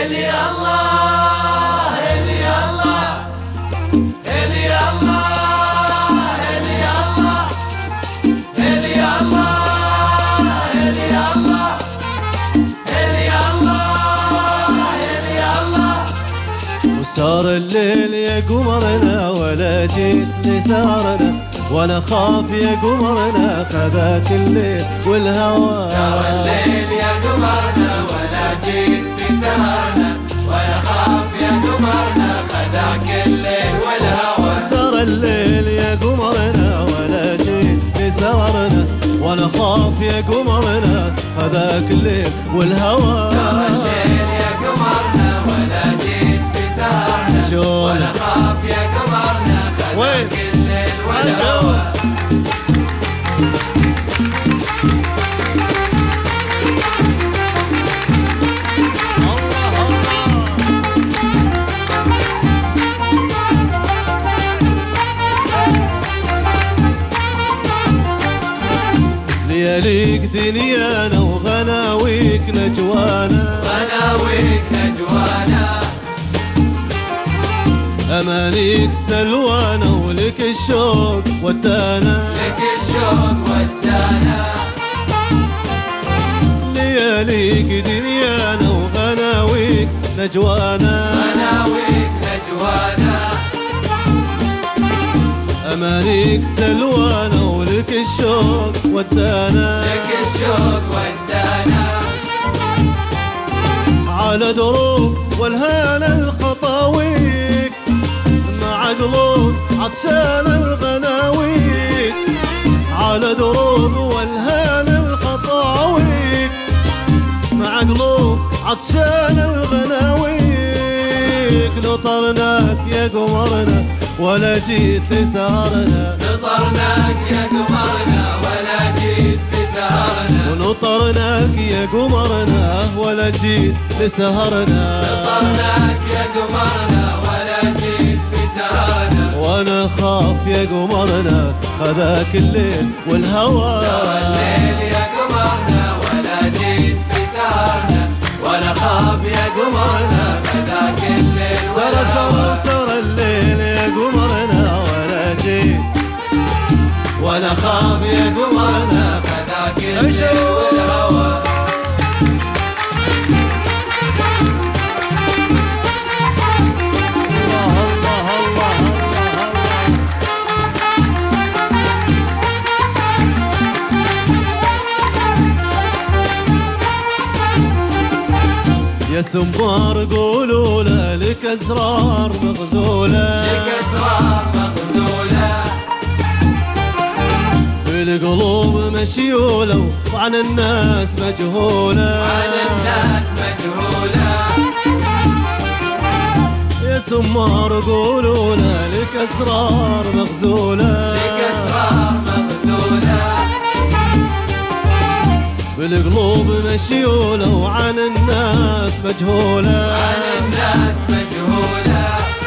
هلي الله هلي الله هلي الله هلي الله هلي الله هلي الله هلي الله هلي الله. وسار الليل يا قمرنا ولا جيت لسارنا وانا خاف يا قمرنا خذاك الليل والهوى. سار الليل يا قمرنا ولا جيت في سهرنا وانا خاف يا قمرنا خذاك الليل والهوى. سار الليل يا قمرنا ولا جيت لسارنا وانا خاف يا قمرنا خذاك الليل والهوى. سار الليل يا قمرنا ولا جيت في سهرنا وانا خاف يا قمرنا خذاك الليل والهوى. لياليك دنيانا وغناويك نجوانا غناويك نجوانا أمانيك سلوانا ولك الشوق ودانا لك الشوق ودانا. لياليك دنيانا وغناويك نجوانا غناويك نجوانا أمانيك سلوانا ولك الشوق ودانا لك الشوق ودانا. على دروب والهان الخطاويك مع قلوب عطشان الغناويك. على دروب والهان الخطاويك مع قلوب عطشان الغناويك. نطرناك يا قمرنا ولا جيت لسهرنا نطرناك يا قمرنا ولا جيت في سهرنا ونطرناك يا قمرنا ولا جيت لسهرنا. نطرناك يا قمرنا ولا جيت في سهرنا وانا خاف يا قمرنا خذاك الليل والهوى. سار الليل يا قمرنا ولا جيت في سهرنا وانا خاف يا قمرنا خذاك الليل والهوى. سر الليل يا قمرنا ولا جيت وانا خاف يا قمرنا خذاك الليل والهوى. يا سمار قولوا له لك اسرار مغزوله لك اسرار مغزوله في القلوب مشيوله وعن الناس مجهوله عن الناس مجهوله. يا سمار قولوا له لك اسرار مغزوله لك اسرار مغزوله بالقلوب مشيوله وعن الناس مجهوله عن الناس مجهوله.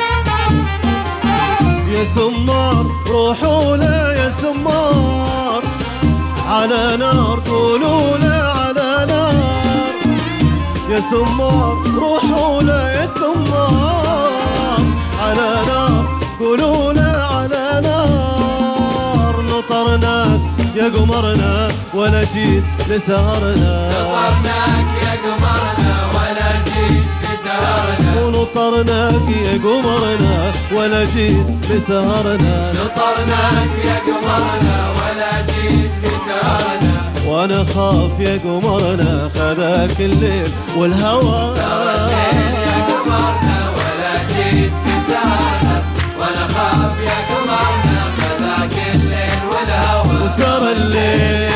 يا سمار روحوا له يا سمار على نار قولوا له على نار. يا سمار روحوا له يا سمار على نار قولوا له على نار. نطرناك يا قمرنا ولا جيت لسهرنا نطرناك يا قمرنا ولا جيت في سهرنا ونطرناك يا قمرنا ولا جيت لسهرنا. نطرناك يا قمرنا ولا جيت في سهرنا وانا خاف يا قمرنا خذاك الليل والهوى. سار الليل يا قمرنا ولا جيت في سهرنا وانا خاف يا قمرنا خذاك الليل والهوى. وسار الليل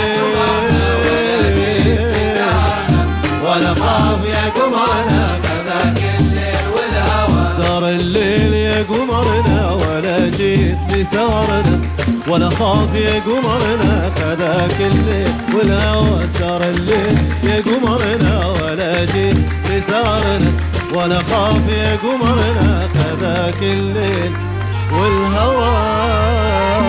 وانا خاف يا قمرنا خذاك الليل والهوى. سار الليل يا قمرنا ولا جيت لسهرنا وانا خاف يا قمرنا خذاك الليل والهوى. سار الليل يا قمرنا ولا جيت لسهرنا وانا خاف يا قمرنا خذاك الليل والهوى.